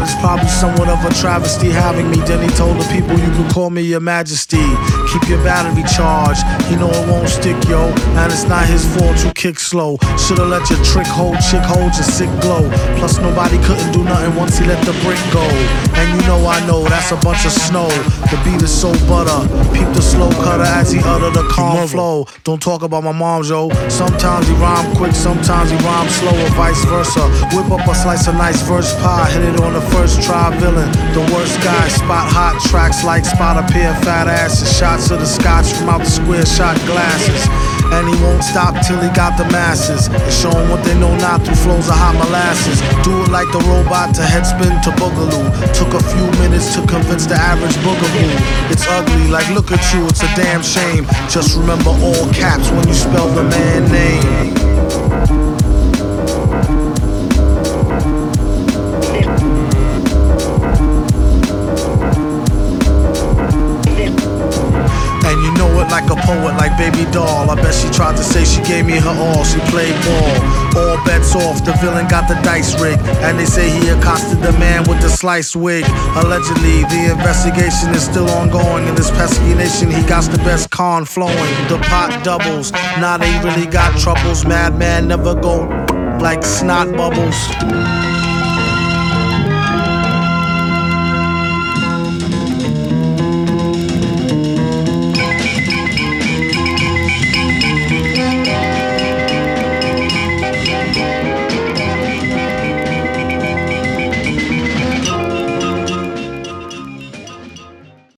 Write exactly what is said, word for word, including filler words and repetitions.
it's probably somewhat of a travesty having me. Then he told the people, you can call me your majesty. Keep your battery charged, he know it won't stick, yo. And it's not his fault you kick slow. Should've let your trick hold, chick hold your sick glow. Plus nobody couldn't do nothing once he let the brick go. And you know I know that's a bunch of snow. The beat is so butter. Peep the slow cutter as he utter the calm flow. Don't talk about my mom, yo. Sometimes he rhyme quick, sometimes he rhyme slow, or vice versa. Whip up a slice of nice verse pie, hit it on the first try. Villain, the worst guy. Spot hot tracks like spot a pair of fat asses. Shots of the scotch from out the square shot glasses. And he won't stop till he got the masses. And show 'em what they know not through flows of hot molasses. Do it like the robot to headspin to boogaloo. Took a few minutes to convince the average boogaboo. It's ugly, like look at you, it's a damn shame. Just remember all caps when you spell the man name. And you know it like a poet, like Baby Doll. I bet she tried to say she gave me her all. She played ball, all bets off. The villain got the dice rigged, and they say he accosted the man with the sliced wig. Allegedly, the investigation is still ongoing. In this pesky nation, he got the best con flowing. The pot doubles, now they really got troubles. Madman never go like snot bubbles.